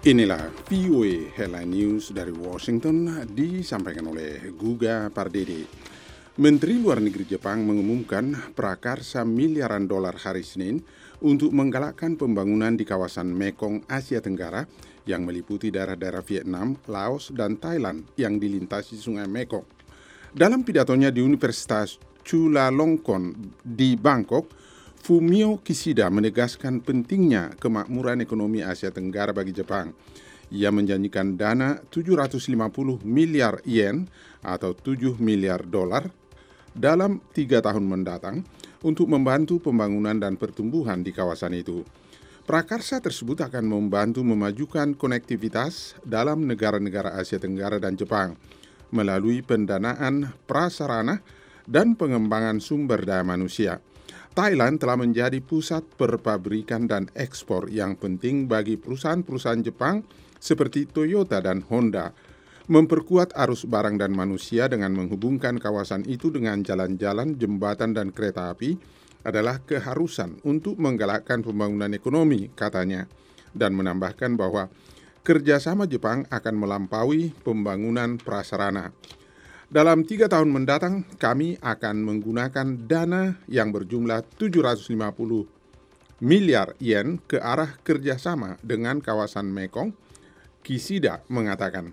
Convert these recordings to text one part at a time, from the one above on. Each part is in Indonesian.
Inilah VOA Headline News dari Washington disampaikan oleh Guga Pardede. Menteri Luar Negeri Jepang mengumumkan prakarsa miliaran dolar hari Senin untuk menggalakkan pembangunan di kawasan Mekong, Asia Tenggara yang meliputi daerah-daerah Vietnam, Laos, dan Thailand yang dilintasi Sungai Mekong. Dalam pidatonya di Universitas Chulalongkorn di Bangkok, Fumio Kishida menegaskan pentingnya kemakmuran ekonomi Asia Tenggara bagi Jepang. Ia menjanjikan dana 750 miliar yen atau 7 miliar dolar dalam 3 tahun mendatang untuk membantu pembangunan dan pertumbuhan di kawasan itu. Prakarsa tersebut akan membantu memajukan konektivitas dalam negara-negara Asia Tenggara dan Jepang melalui pendanaan prasarana dan pengembangan sumber daya manusia. Thailand telah menjadi pusat perpabrikan dan ekspor yang penting bagi perusahaan-perusahaan Jepang seperti Toyota dan Honda. Memperkuat arus barang dan manusia dengan menghubungkan kawasan itu dengan jalan-jalan, jembatan, dan kereta api adalah keharusan untuk menggalakkan pembangunan ekonomi, katanya, dan menambahkan bahwa kerjasama Jepang akan melampaui pembangunan prasarana. Dalam 3 tahun mendatang, kami akan menggunakan dana yang berjumlah 750 miliar yen ke arah kerjasama dengan kawasan Mekong, Kishida mengatakan.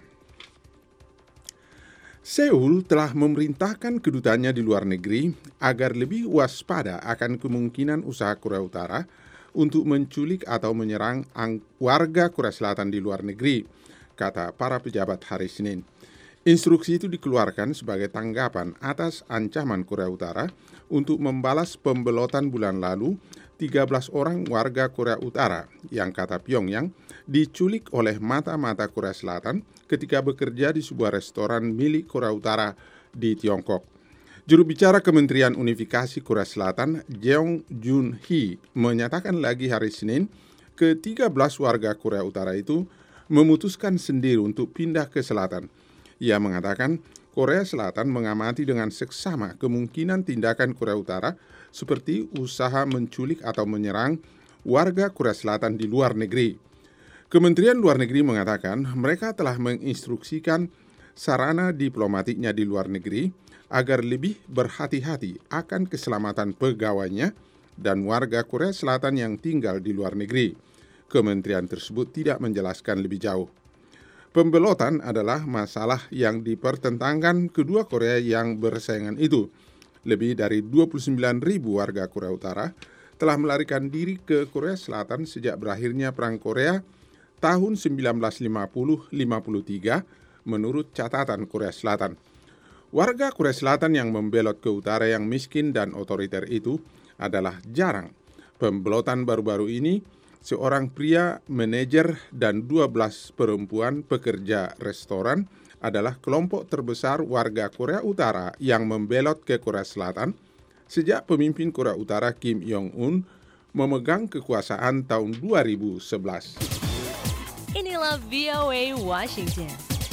Seoul telah memerintahkan kedutaannya di luar negeri agar lebih waspada akan kemungkinan usaha Korea Utara untuk menculik atau menyerang warga Korea Selatan di luar negeri, kata para pejabat hari Senin. Instruksi itu dikeluarkan sebagai tanggapan atas ancaman Korea Utara untuk membalas pembelotan bulan lalu 13 orang warga Korea Utara yang kata Pyongyang diculik oleh mata-mata Korea Selatan ketika bekerja di sebuah restoran milik Korea Utara di Tiongkok. Juru bicara Kementerian Unifikasi Korea Selatan, Jeong Jun-hee, menyatakan lagi hari Senin ke-13 warga Korea Utara itu memutuskan sendiri untuk pindah ke selatan. Ia mengatakan Korea Selatan mengamati dengan seksama kemungkinan tindakan Korea Utara seperti usaha menculik atau menyerang warga Korea Selatan di luar negeri. Kementerian Luar Negeri mengatakan mereka telah menginstruksikan sarana diplomatiknya di luar negeri agar lebih berhati-hati akan keselamatan pegawainya dan warga Korea Selatan yang tinggal di luar negeri. Kementerian tersebut tidak menjelaskan lebih jauh. Pembelotan adalah masalah yang dipertentangkan kedua Korea yang bersaingan itu. Lebih dari 29.000 warga Korea Utara telah melarikan diri ke Korea Selatan sejak berakhirnya Perang Korea tahun 1950-53 menurut catatan Korea Selatan. Warga Korea Selatan yang membelot ke utara yang miskin dan otoriter itu adalah jarang. Pembelotan baru-baru ini seorang pria manajer dan 12 perempuan pekerja restoran adalah kelompok terbesar warga Korea Utara yang membelot ke Korea Selatan sejak pemimpin Korea Utara Kim Jong-un memegang kekuasaan tahun 2011. Inilah VOA Washington.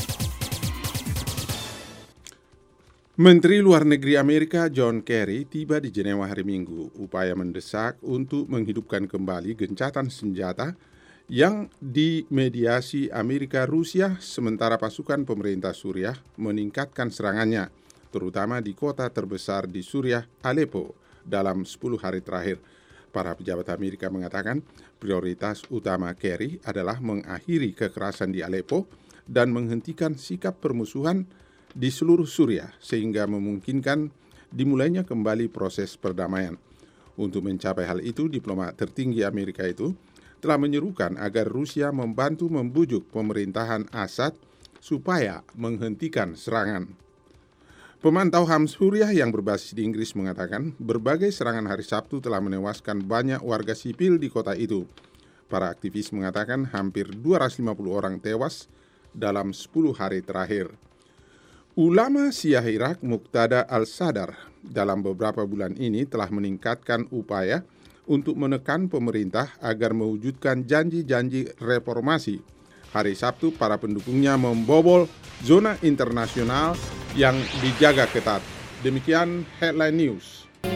Menteri Luar Negeri Amerika John Kerry tiba di Jenewa hari Minggu, upaya mendesak untuk menghidupkan kembali gencatan senjata yang dimediasi Amerika Rusia sementara pasukan pemerintah Suriah meningkatkan serangannya, terutama di kota terbesar di Suriah, Aleppo, dalam 10 hari terakhir. Para pejabat Amerika mengatakan prioritas utama Kerry adalah mengakhiri kekerasan di Aleppo dan menghentikan sikap permusuhan di seluruh Suriah sehingga memungkinkan dimulainya kembali proses perdamaian. Untuk mencapai hal itu, diplomat tertinggi Amerika itu telah menyerukan agar Rusia membantu membujuk pemerintahan Assad supaya menghentikan serangan. Pemantau HAM Suriah yang berbasis di Inggris mengatakan berbagai serangan hari Sabtu telah menewaskan banyak warga sipil di kota itu. Para aktivis mengatakan hampir 250 orang tewas dalam 10 hari terakhir. Ulama Syiah Irak Muqtada al-Sadar dalam beberapa bulan ini telah meningkatkan upaya untuk menekan pemerintah agar mewujudkan janji-janji reformasi. Hari Sabtu, para pendukungnya membobol zona internasional yang dijaga ketat. Demikian Headline News.